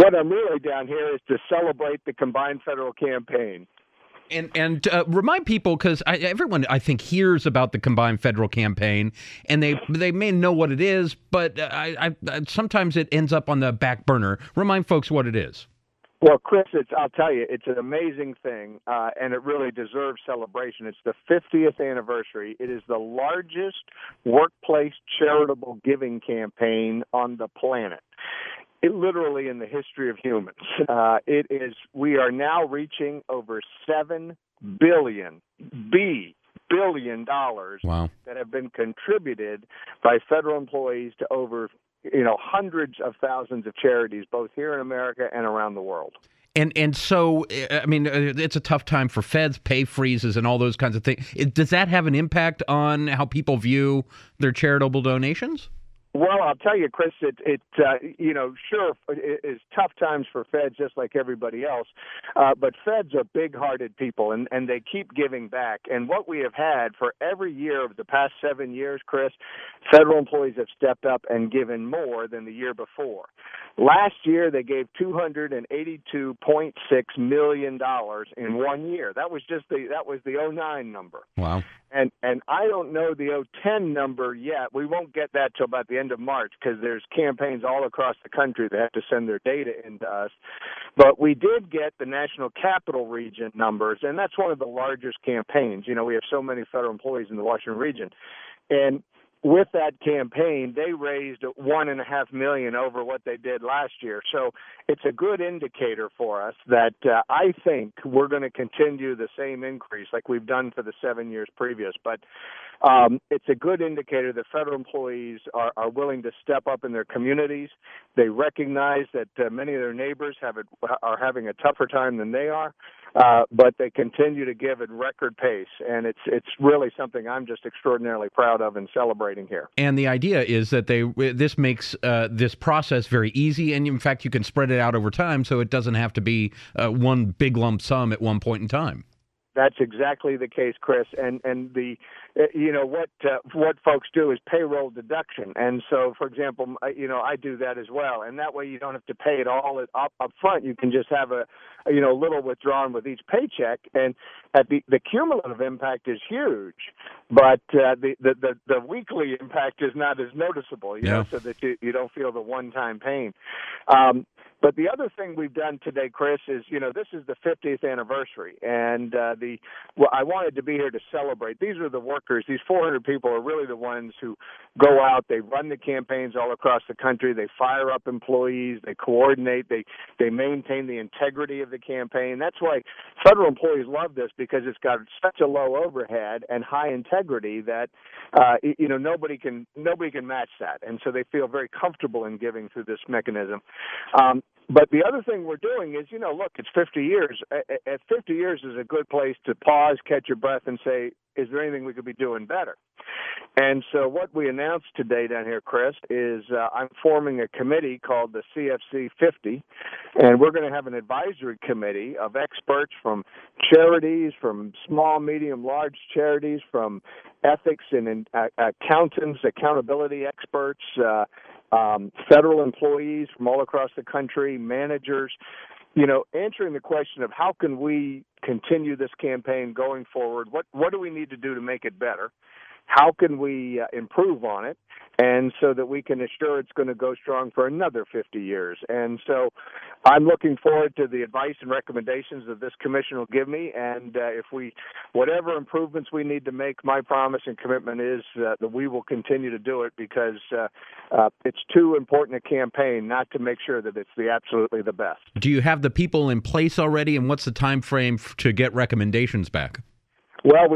what I'm really down here is to celebrate the combined federal campaign. And remind people, because everyone, I think, hears about the combined federal campaign, and they may know what it is, but sometimes it ends up on the back burner. Remind folks what it is. Well, Chris, I'll tell you, it's an amazing thing, and it really deserves celebration. It's the 50th anniversary. It is the largest workplace charitable giving campaign on the planet. It literally in the history of humans. We are now reaching over $7 billion Wow. that have been contributed by federal employees to over hundreds of thousands of charities, both here in America and around the world. And so, I mean, it's a tough time for feds, pay freezes, and all those kinds of things. Does that have an impact on how people view their charitable donations? Well, I'll tell you, Chris, sure, it is tough times for feds just like everybody else, but feds are big-hearted people, and they keep giving back. And what we have had for every year of the past 7 years, Chris, federal employees have stepped up and given more than the year before. Last year, they gave $282.6 million in 1 year. That was the 09 number. Wow. And I don't know the 010 number yet. We won't get that till about the end of March because there's campaigns all across the country that have to send their data in to us. But we did get the National Capital Region numbers, and that's one of the largest campaigns. We have so many federal employees in the Washington region. And with that campaign, they raised $1.5 million over what they did last year. So it's a good indicator for us that I think we're going to continue the same increase like we've done for the 7 years previous. But it's a good indicator that federal employees are willing to step up in their communities. They recognize that many of their neighbors are having a tougher time than they are, but they continue to give at record pace. And it's really something I'm just extraordinarily proud of and celebrating here. And the idea is that this makes this process very easy, and in fact, you can spread it out over time, so it doesn't have to be one big lump sum at one point in time. That's exactly the case, Chris. And the what folks do is payroll deduction. And so, for example, I do that as well. And that way, you don't have to pay it all up front. You can just have a little withdrawn with each paycheck. And the cumulative impact is huge, but the weekly impact is not as noticeable. So that you don't feel the one-time pain. But the other thing we've done today, Chris, is, this is the 50th anniversary, and I wanted to be here to celebrate. These are the workers. These 400 people are really the ones who go out. They run the campaigns all across the country. They fire up employees. They coordinate. They maintain the integrity of the campaign. That's why federal employees love this, because it's got such a low overhead and high integrity that nobody can match that, and so they feel very comfortable in giving through this mechanism. But the other thing we're doing is, look, it's 50 years. At 50 years is a good place to pause, catch your breath, and say, is there anything we could be doing better? And so what we announced today down here, Chris, is I'm forming a committee called the CFC 50, and we're going to have an advisory committee of experts from charities, from small, medium, large charities, from ethics and accountants, accountability experts, federal employees from all across the country, managers, answering the question of how can we continue this campaign going forward? What do we need to do to make it better? How can we improve on it? And so that we can assure it's going to go strong for another 50 years. And so I'm looking forward to the advice and recommendations that this commission will give me. And whatever improvements we need to make, my promise and commitment is that we will continue to do it, because it's too important a campaign not to make sure that it's absolutely the best. Do you have the people in place already, and what's the time frame to get recommendations back? Well,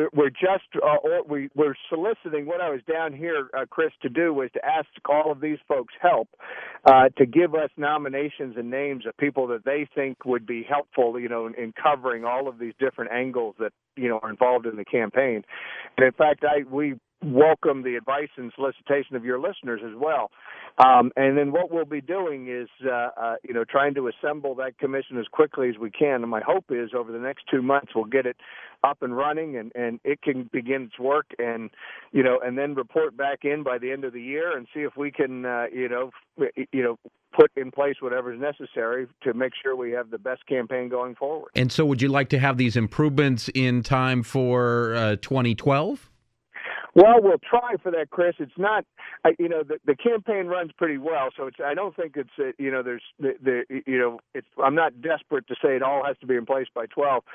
we're soliciting. What I was down here, Chris, to do was to ask all of these folks help to give us nominations and names of people that they think would be helpful, in covering all of these different angles that are involved in the campaign. And in fact, we welcome the advice and solicitation of your listeners as well. And then what we'll be doing is, trying to assemble that commission as quickly as we can. And my hope is over the next 2 months we'll get it up and running, and it can begin its work, and then report back in by the end of the year and see if we can, put in place whatever's necessary to make sure we have the best campaign going forward. And so would you like to have these improvements in time for 2012? Well, we'll try for that, Chris. It's not, the campaign runs pretty well, so I don't think it's, I'm not desperate to say it all has to be in place by 12,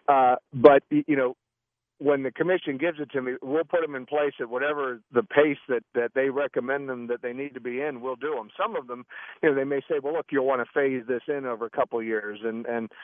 but when the commission gives it to me, we'll put them in place at whatever the pace that they recommend them that they need to be in. We'll do them. Some of them, they may say, well, look, you'll want to phase this in over a couple of years, and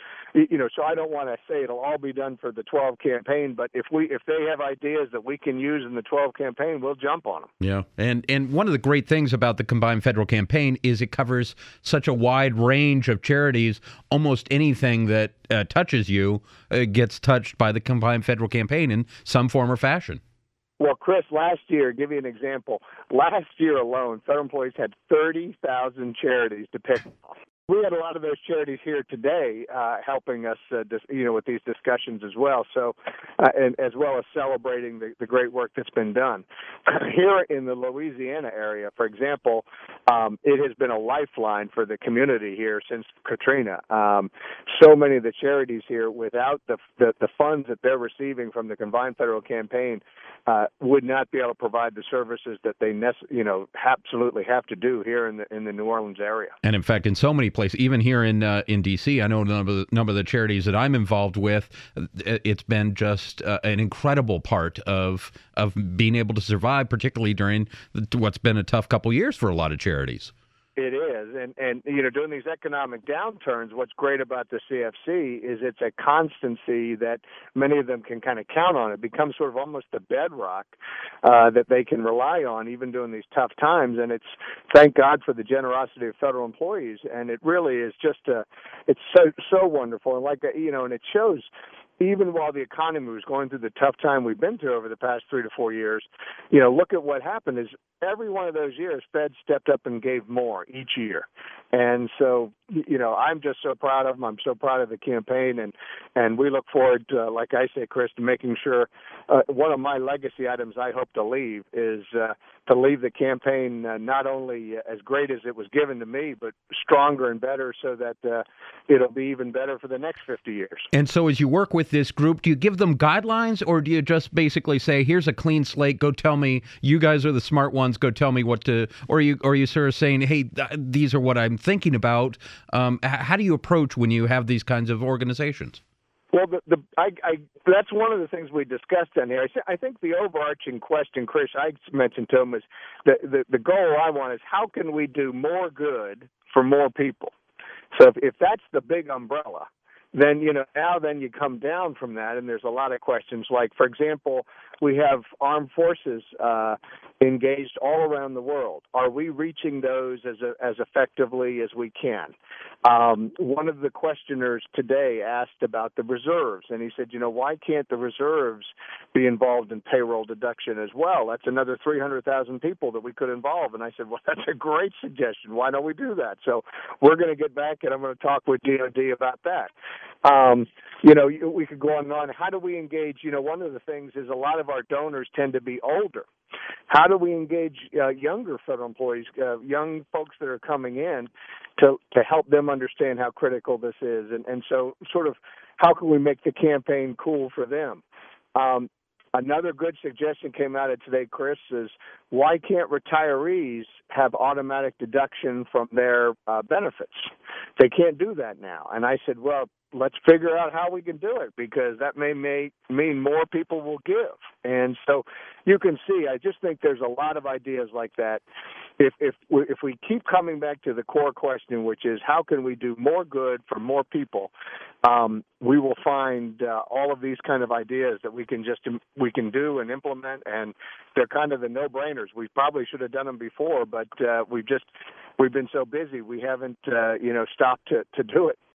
so I don't want to say it'll all be done for the 12 campaign. But if they have ideas that we can use in the 12 campaign, we'll jump on them. Yeah, and one of the great things about the Combined Federal Campaign is it covers such a wide range of charities. Almost anything that touches you gets touched by the Combined Federal Campaign in some form or fashion. Well, Chris, last year, give you an example. Last year alone, federal employees had 30,000 charities to pick from. We had a lot of those charities here today helping us, with these discussions as well. So, and as well as celebrating the great work that's been done here in the Louisiana area. For example, it has been a lifeline for the community here since Katrina. So many of the charities here, without the funds that they're receiving from the Combined Federal Campaign, would not be able to provide the services that they absolutely have to do here in the New Orleans area. And in fact, in so many places, even here in D.C., I know a number of the charities that I'm involved with, it's been just an incredible part of being able to survive, particularly during what's been a tough couple years for a lot of charities. It is, and during these economic downturns, what's great about the CFC is it's a constancy that many of them can kind of count on. It becomes sort of almost the bedrock that they can rely on even during these tough times. And it's, thank God for the generosity of federal employees, and it really is just it's so wonderful, and and it shows. Even while the economy was going through the tough time we've been through over the past 3 to 4 years, look at what happened is every one of those years, Fed stepped up and gave more each year. And so, I'm just so proud of them. I'm so proud of the campaign, and we look forward to, like I say, Chris, to making sure one of my legacy items I hope to leave is to leave the campaign not only as great as it was given to me, but stronger and better so that it'll be even better for the next 50 years. And so as you work with this group, do you give them guidelines, or do you just basically say, here's a clean slate, go tell me, you guys are the smart ones, go tell me what to, or are you sort of saying, hey, these are what I'm thinking about? How do you approach when you have these kinds of organizations? Well, that's one of the things we discussed on here. I think the overarching question, Chris, I mentioned to him, is the goal I want is how can we do more good for more people? So if that's the big umbrella, then then you come down from that, and there's a lot of questions. Like, for example, we have armed forces engaged all around the world. Are we reaching those as effectively as we can? One of the questioners today asked about the reserves, and he said, why can't the reserves be involved in payroll deduction as well? That's another 300,000 people that we could involve. And I said, well, that's a great suggestion. Why don't we do that? So we're going to get back, and I'm going to talk with DOD about that. We could go on and on. How do we engage? One of the things is a lot of our donors tend to be older. How do we engage younger federal employees, young folks that are coming in to help them understand how critical this is? And so sort of how can we make the campaign cool for them? Another good suggestion came out of today, Chris, is why can't retirees have automatic deduction from their benefits? They can't do that now. And I said, well, let's figure out how we can do it, because that may mean more people will give. And so you can see, I just think there's a lot of ideas like that. If we keep coming back to the core question, which is how can we do more good for more people, we will find all of these kind of ideas that we can do and implement, and they're kind of the no-brainers. We probably should have done them before, but we've been so busy we haven't stopped to do it.